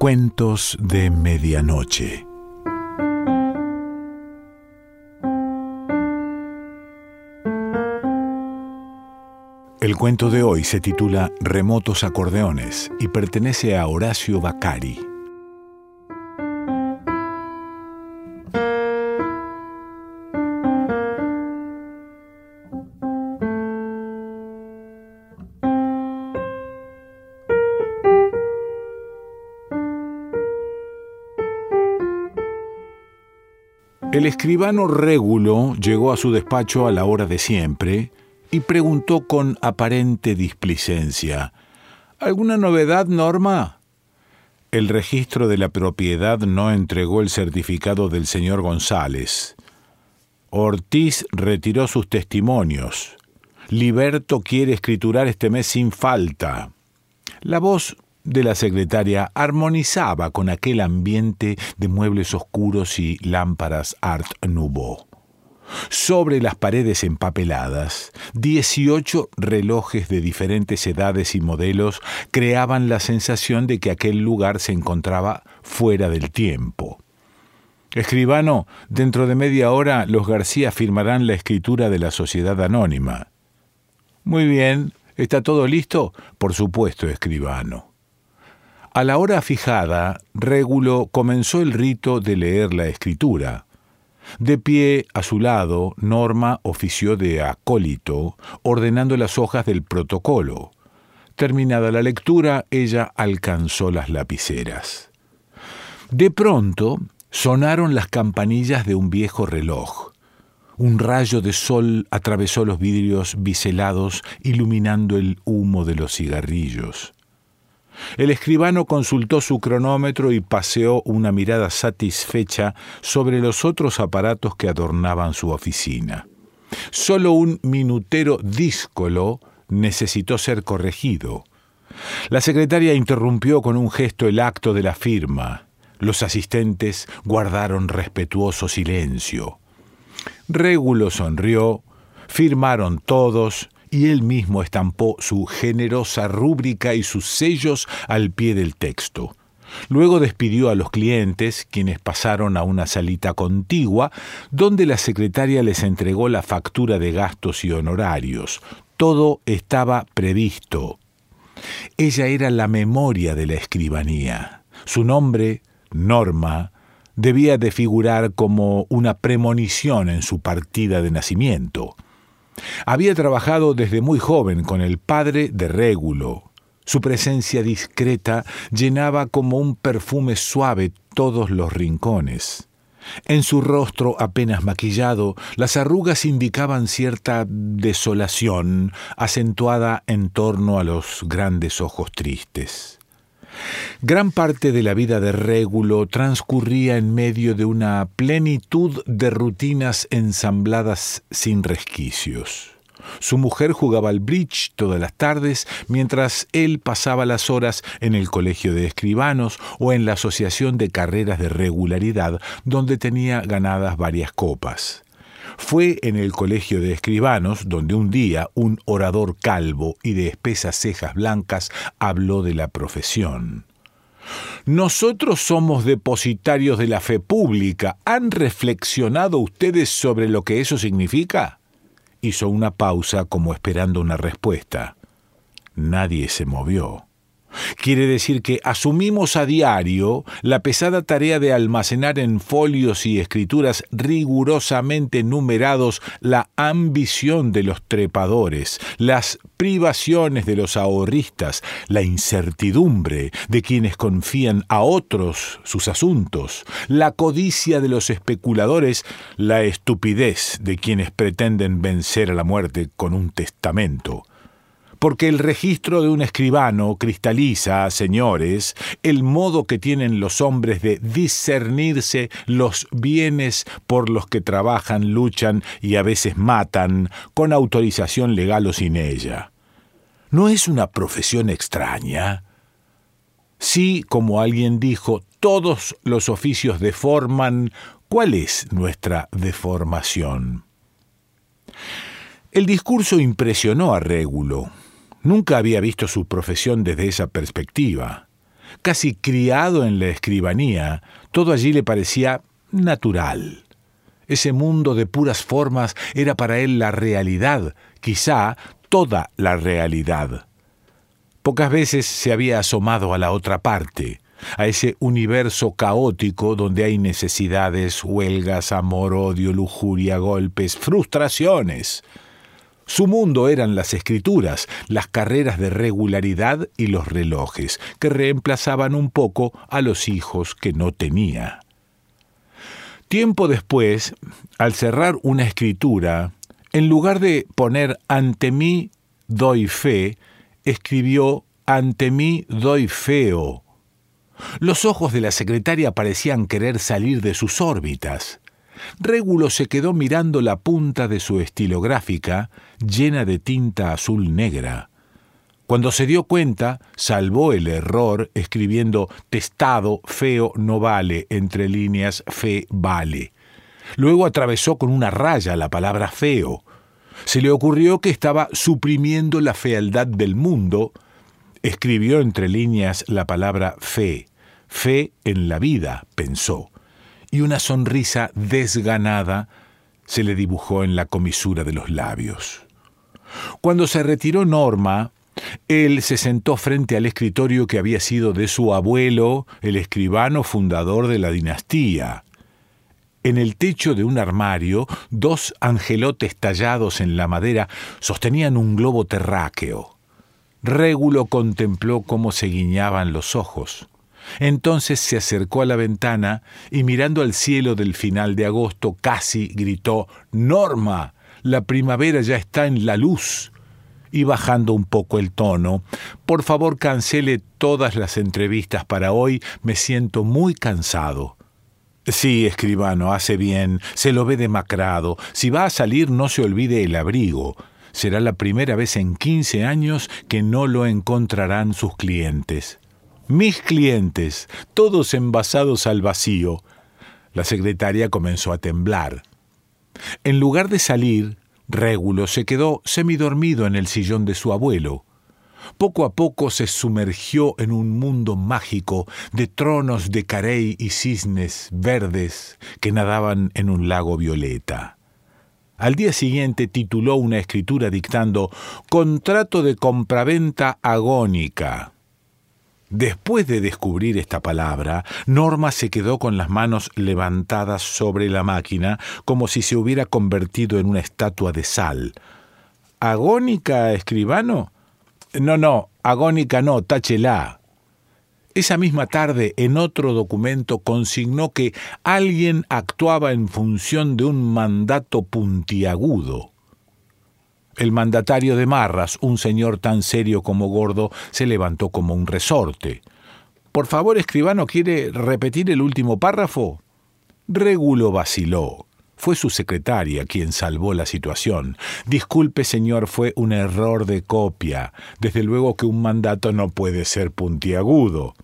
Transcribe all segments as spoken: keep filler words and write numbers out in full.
Cuentos de medianoche. El cuento de hoy se titula Remotos acordeones y pertenece a Horacio Vaccari. El escribano Régulo llegó a su despacho a la hora de siempre y preguntó con aparente displicencia: ¿Alguna novedad, Norma? El registro de la propiedad no entregó el certificado del señor González. Ortiz retiró sus testimonios. Liberto quiere escriturar este mes sin falta. La voz de la secretaria armonizaba con aquel ambiente de muebles oscuros y lámparas Art Nouveau. Sobre las paredes empapeladas, dieciocho relojes de diferentes edades y modelos creaban la sensación de que aquel lugar se encontraba fuera del tiempo. Escribano, dentro de media hora los García firmarán la escritura de la sociedad anónima. Muy bien, ¿está todo listo? Por supuesto, escribano. A la hora fijada, Régulo comenzó el rito de leer la escritura. De pie a su lado, Norma ofició de acólito, ordenando las hojas del protocolo. Terminada la lectura, ella alcanzó las lapiceras. De pronto, sonaron las campanillas de un viejo reloj. Un rayo de sol atravesó los vidrios biselados, iluminando el humo de los cigarrillos. El escribano consultó su cronómetro y paseó una mirada satisfecha sobre los otros aparatos que adornaban su oficina. Solo un minutero díscolo necesitó ser corregido. La secretaria interrumpió con un gesto el acto de la firma. Los asistentes guardaron respetuoso silencio. Régulo sonrió, firmaron todos, y él mismo estampó su generosa rúbrica y sus sellos al pie del texto. Luego despidió a los clientes, quienes pasaron a una salita contigua, donde la secretaria les entregó la factura de gastos y honorarios. Todo estaba previsto. Ella era la memoria de la escribanía. Su nombre, Norma, debía de figurar como una premonición en su partida de nacimiento. Había trabajado desde muy joven con el padre de Régulo. Su presencia discreta llenaba como un perfume suave todos los rincones. En su rostro apenas maquillado, las arrugas indicaban cierta desolación, acentuada en torno a los grandes ojos tristes. Gran parte de la vida de Régulo transcurría en medio de una plenitud de rutinas ensambladas sin resquicios. Su mujer jugaba al bridge todas las tardes, mientras él pasaba las horas en el colegio de escribanos o en la asociación de carreras de regularidad, donde tenía ganadas varias copas. Fue en el colegio de escribanos donde un día un orador calvo y de espesas cejas blancas habló de la profesión. Nosotros somos depositarios de la fe pública. ¿Han reflexionado ustedes sobre lo que eso significa? Hizo una pausa como esperando una respuesta. Nadie se movió. Quiere decir que asumimos a diario la pesada tarea de almacenar en folios y escrituras rigurosamente numerados la ambición de los trepadores, las privaciones de los ahorristas, la incertidumbre de quienes confían a otros sus asuntos, la codicia de los especuladores, la estupidez de quienes pretenden vencer a la muerte con un testamento. Porque el registro de un escribano cristaliza, señores, el modo que tienen los hombres de discernirse los bienes por los que trabajan, luchan y a veces matan, con autorización legal o sin ella. ¿No es una profesión extraña? Sí, como alguien dijo, todos los oficios deforman. ¿Cuál es nuestra deformación? El discurso impresionó a Régulo. Nunca había visto su profesión desde esa perspectiva. Casi criado en la escribanía, todo allí le parecía natural. Ese mundo de puras formas era para él la realidad, quizá toda la realidad. Pocas veces se había asomado a la otra parte, a ese universo caótico donde hay necesidades, huelgas, amor, odio, lujuria, golpes, frustraciones. Su mundo eran las escrituras, las carreras de regularidad y los relojes, que reemplazaban un poco a los hijos que no tenía. Tiempo después, al cerrar una escritura, en lugar de poner «ante mí doy fe», escribió «ante mí doy feo». Los ojos de la secretaria parecían querer salir de sus órbitas. Régulo se quedó mirando la punta de su estilográfica, llena de tinta azul negra. Cuando se dio cuenta, salvó el error escribiendo «testado, feo, no vale», entre líneas «fe, vale». Luego atravesó con una raya la palabra «feo». Se le ocurrió que estaba suprimiendo la fealdad del mundo. Escribió entre líneas la palabra «fe». «Fe en la vida», pensó. Y una sonrisa desganada se le dibujó en la comisura de los labios. Cuando se retiró Norma, él se sentó frente al escritorio que había sido de su abuelo, el escribano fundador de la dinastía. En el techo de un armario, dos angelotes tallados en la madera sostenían un globo terráqueo. Régulo contempló cómo se guiñaban los ojos. Entonces se acercó a la ventana y mirando al cielo del final de agosto casi gritó «¡Norma! La primavera ya está en la luz». Y bajando un poco el tono, «Por favor cancele todas las entrevistas para hoy, me siento muy cansado». «Sí, escribano, hace bien, se lo ve demacrado. Si va a salir no se olvide el abrigo. Será la primera vez en quince años que no lo encontrarán sus clientes». «Mis clientes, todos envasados al vacío». La secretaria comenzó a temblar. En lugar de salir, Régulo se quedó semidormido en el sillón de su abuelo. Poco a poco se sumergió en un mundo mágico de tronos de carey y cisnes verdes que nadaban en un lago violeta. Al día siguiente tituló una escritura dictando «Contrato de compraventa agónica». Después de descubrir esta palabra, Norma se quedó con las manos levantadas sobre la máquina como si se hubiera convertido en una estatua de sal. «¿Agónica, escribano?» «No, no, agónica no, táchela». Esa misma tarde, en otro documento, consignó que alguien actuaba en función de un mandato puntiagudo. El mandatario de Marras, un señor tan serio como gordo, se levantó como un resorte. «Por favor, escribano, ¿quiere repetir el último párrafo?» Régulo vaciló. Fue su secretaria quien salvó la situación. «Disculpe, señor, fue un error de copia. Desde luego que un mandato no puede ser puntiagudo».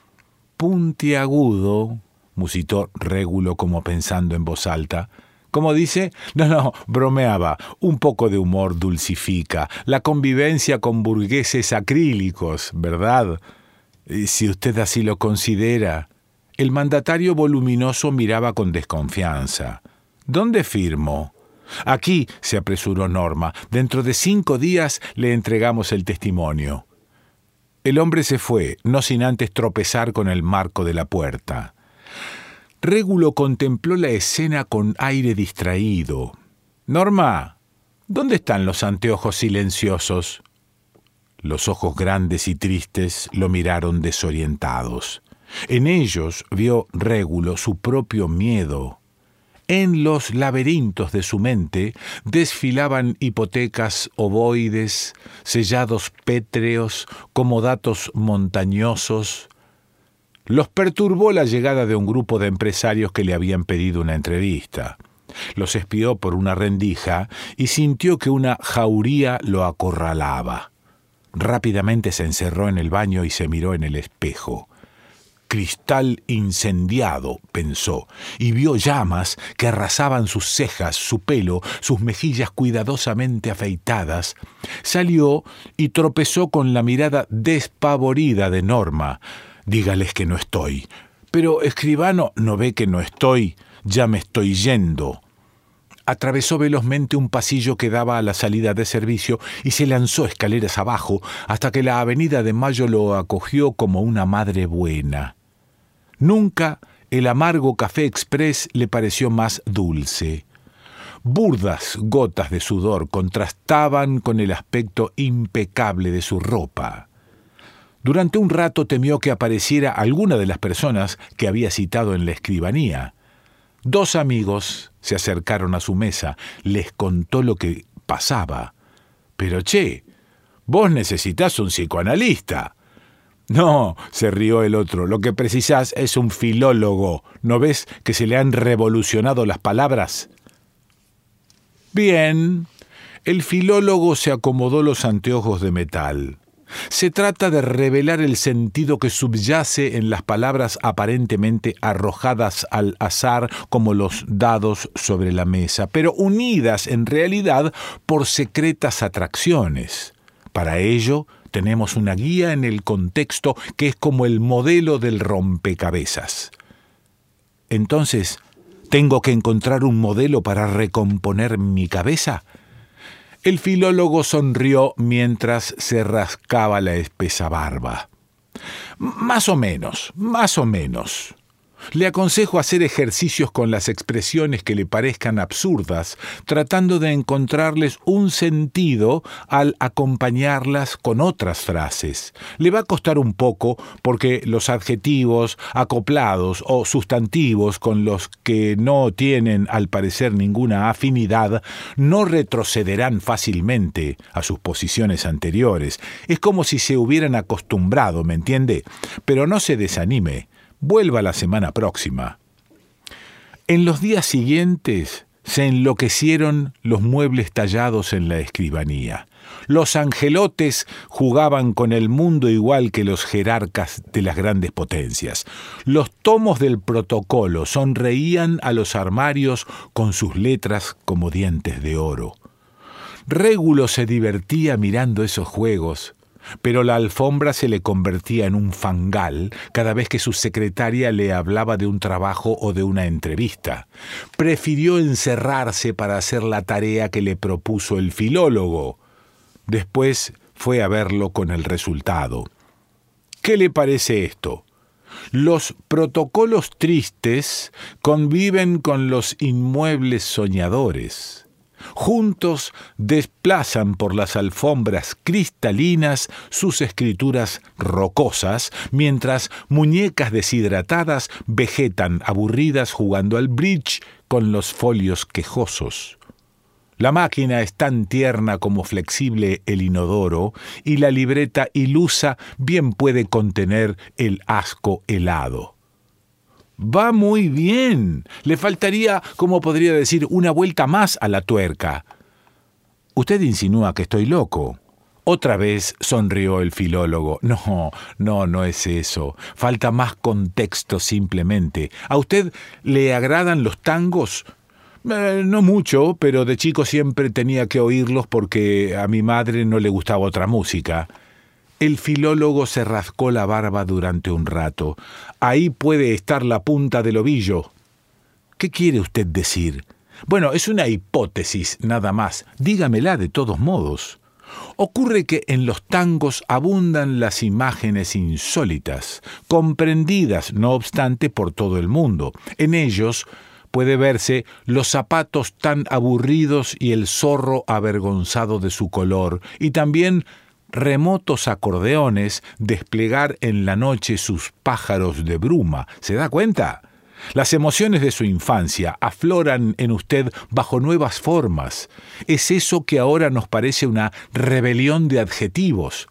«Puntiagudo», musitó Régulo como pensando en voz alta. ¿Cómo dice? No, no, bromeaba. Un poco de humor dulcifica. La convivencia con burgueses acrílicos, ¿verdad? Si usted así lo considera. El mandatario voluminoso miraba con desconfianza. ¿Dónde firmo? Aquí, se apresuró Norma. Dentro de cinco días le entregamos el testimonio. El hombre se fue, no sin antes tropezar con el marco de la puerta. Régulo contempló la escena con aire distraído. «Norma, ¿dónde están los anteojos silenciosos?» Los ojos grandes y tristes lo miraron desorientados. En ellos vio Régulo su propio miedo. En los laberintos de su mente desfilaban hipotecas ovoides, sellados pétreos, comodatos montañosos. Los perturbó la llegada de un grupo de empresarios que le habían pedido una entrevista. Los espió por una rendija y sintió que una jauría lo acorralaba. Rápidamente se encerró en el baño y se miró en el espejo. «Cristal incendiado», pensó, y vio llamas que arrasaban sus cejas, su pelo, sus mejillas cuidadosamente afeitadas. Salió y tropezó con la mirada despavorida de Norma. Dígales que no estoy. Pero, escribano, ¿no ve que no estoy? Ya me estoy yendo. Atravesó velozmente un pasillo que daba a la salida de servicio y se lanzó escaleras abajo hasta que la Avenida de Mayo lo acogió como una madre buena. Nunca el amargo café express le pareció más dulce. Burdas gotas de sudor contrastaban con el aspecto impecable de su ropa. Durante un rato temió que apareciera alguna de las personas que había citado en la escribanía. Dos amigos se acercaron a su mesa, les contó lo que pasaba. Pero, che, vos necesitás un psicoanalista. No, se rió el otro, lo que precisás es un filólogo. ¿No ves que se le han revolucionado las palabras? Bien, el filólogo se acomodó los anteojos de metal. Se trata de revelar el sentido que subyace en las palabras aparentemente arrojadas al azar como los dados sobre la mesa, pero unidas en realidad por secretas atracciones. Para ello, tenemos una guía en el contexto que es como el modelo del rompecabezas. Entonces, ¿tengo que encontrar un modelo para recomponer mi cabeza? El filólogo sonrió mientras se rascaba la espesa barba. Más o menos, más o menos. Le aconsejo hacer ejercicios con las expresiones que le parezcan absurdas, tratando de encontrarles un sentido al acompañarlas con otras frases. Le va a costar un poco porque los adjetivos acoplados o sustantivos con los que no tienen al parecer ninguna afinidad no retrocederán fácilmente a sus posiciones anteriores. Es como si se hubieran acostumbrado, ¿me entiende? Pero no se desanime. Vuelva la semana próxima. En los días siguientes se enloquecieron los muebles tallados en la escribanía. Los angelotes jugaban con el mundo igual que los jerarcas de las grandes potencias. Los tomos del protocolo sonreían a los armarios con sus letras como dientes de oro. Régulo se divertía mirando esos juegos, pero la alfombra se le convertía en un fangal cada vez que su secretaria le hablaba de un trabajo o de una entrevista. Prefirió encerrarse para hacer la tarea que le propuso el filólogo. Después fue a verlo con el resultado. ¿Qué le parece esto? Los protocolos tristes conviven con los inmuebles soñadores. Juntos desplazan por las alfombras cristalinas sus escrituras rocosas, mientras muñecas deshidratadas vegetan aburridas jugando al bridge con los folios quejosos. La máquina es tan tierna como flexible el inodoro, y la libreta ilusa bien puede contener el asco helado. Va muy bien. Le faltaría, como podría decir, una vuelta más a la tuerca. Usted insinúa que estoy loco. Otra vez sonrió el filólogo. No, no, no es eso. Falta más contexto simplemente. ¿A usted le agradan los tangos? Eh, no mucho, pero de chico siempre tenía que oírlos porque a mi madre no le gustaba otra música. El filólogo se rascó la barba durante un rato. Ahí puede estar la punta del ovillo. ¿Qué quiere usted decir? Bueno, es una hipótesis, nada más. Dígamela de todos modos. Ocurre que en los tangos abundan las imágenes insólitas, comprendidas, no obstante, por todo el mundo. En ellos puede verse los zapatos tan aburridos y el zorro avergonzado de su color, y también remotos acordeones desplegar en la noche sus pájaros de bruma. ¿Se da cuenta? Las emociones de su infancia afloran en usted bajo nuevas formas. Es eso que ahora nos parece una rebelión de adjetivos.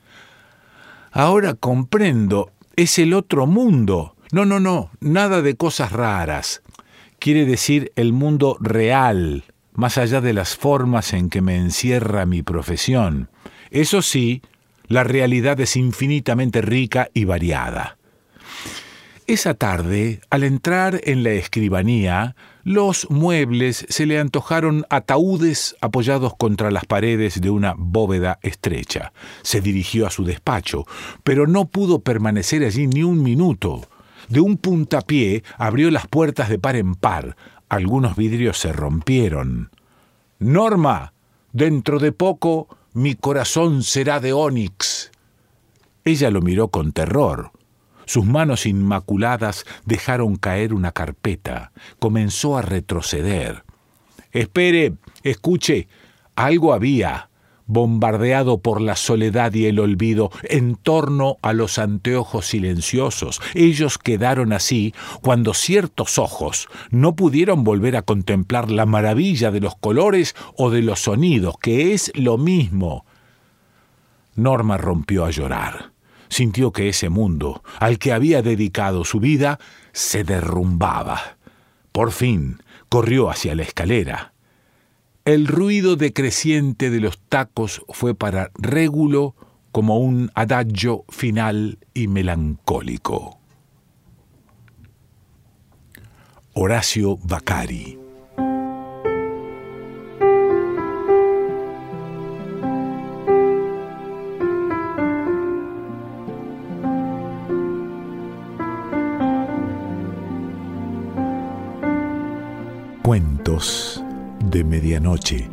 Ahora comprendo, es el otro mundo. No, no, no, nada de cosas raras. Quiere decir el mundo real, más allá de las formas en que me encierra mi profesión. Eso sí, la realidad es infinitamente rica y variada. Esa tarde, al entrar en la escribanía, los muebles se le antojaron ataúdes apoyados contra las paredes de una bóveda estrecha. Se dirigió a su despacho, pero no pudo permanecer allí ni un minuto. De un puntapié abrió las puertas de par en par. Algunos vidrios se rompieron. «Norma, dentro de poco mi corazón será de ónix». Ella lo miró con terror. Sus manos inmaculadas dejaron caer una carpeta. Comenzó a retroceder. «Espere, escuche, algo había, bombardeado por la soledad y el olvido, en torno a los anteojos silenciosos. Ellos quedaron así cuando ciertos ojos no pudieron volver a contemplar la maravilla de los colores o de los sonidos, que es lo mismo». Norma rompió a llorar. Sintió que ese mundo, al que había dedicado su vida, se derrumbaba. Por fin, corrió hacia la escalera. El ruido decreciente de los tacos fue para Régulo como un adagio final y melancólico. Horacio Vaccari. Cuentos de medianoche.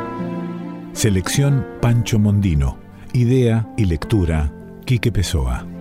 Selección Pancho Mondino. Idea y lectura Quique Pessoa.